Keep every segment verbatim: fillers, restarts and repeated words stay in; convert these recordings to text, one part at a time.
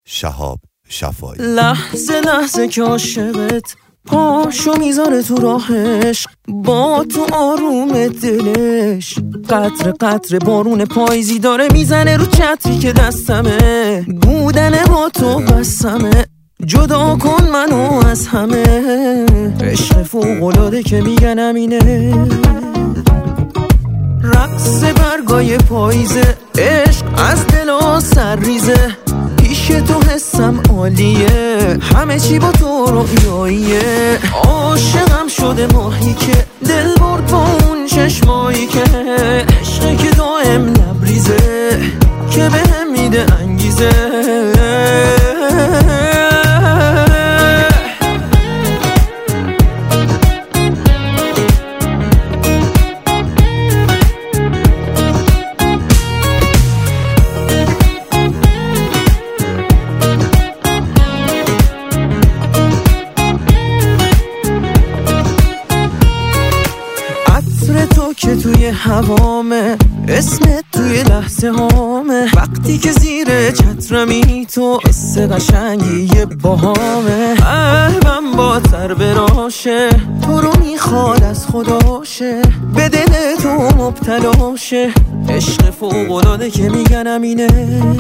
شهاب شفایی. لحظه لحظه که عاشقت پاشو میذاره تو راهش، با تو آروم دلش، قطر قطر بارون پاییزی داره میزنه رو چتری که دستمه، بودن با تو بسمه، جدا کن منو از همه، عشق فوق‌العاده که میگن همینه، رقص برگای پاییزه، عشق از دل سر ریزه، پیش تو حسم عالیه، همه چی با تو رویاییه، عاشقم شده ماهی که دل برد با اون چشمایی که، عشقی که دائم لبریزه که به هم میده انگیزه، تو که توی هوامه، اسمت توی لحظه هامه، وقتی که زیر چترمی تو حس قشنگی یه باهامه، قلبم با تر براشه، تو رو میخواد از خداشه، به دل تو مبتلاشه، عشق فوق‌العاده که میگن همینه،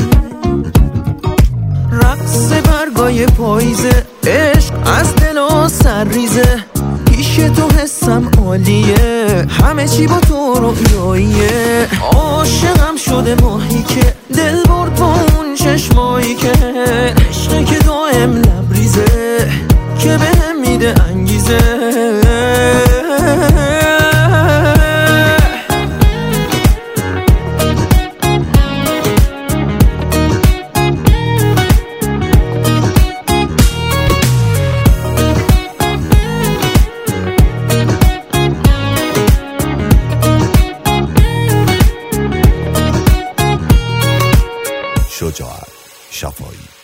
رقص برگای پاییزه، عشق از دل سر ریزه، پیش تو حسم عالیه، همه چی با تو رویاییه، عاشقم شده ماهی که دل برد با اون چشمایی که، عشقی که دائم لبریزه که به هم میده انگیزه، شجاعت شفایی.